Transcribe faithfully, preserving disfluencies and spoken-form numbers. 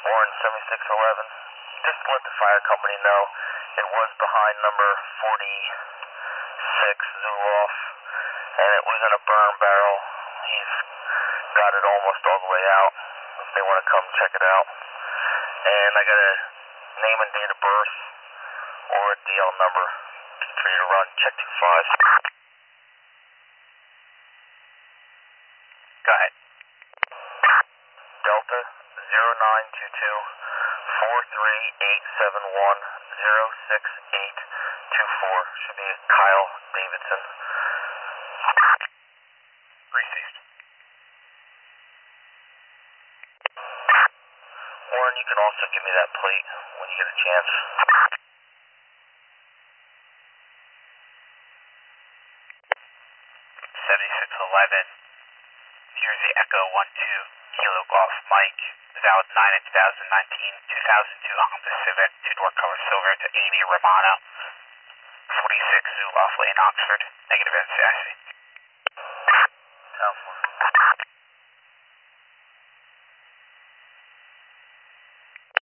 Warren seventy-six eleven. Just let the fire company know it was behind number forty-six Zuloff, and it was in a burn barrel. He's got it almost all the way out. If they want to come check it out. And I got a name and date of birth or a D L number for you to run. Check two five. Go ahead. Delta zero nine two two four three eight seven one zero six eight two four. Should be Kyle Davidson. Received. Warren, you can also give me that plate when you get a chance. seventy-six eleven. Here's the Echo one two Kilo Golf Mike. Valid nine in twenty nineteen, two thousand two Honda Civic, two-door color silver to Amy Romano. forty-six Zuloff Lane, Oxford. Negative N C I C. Town four.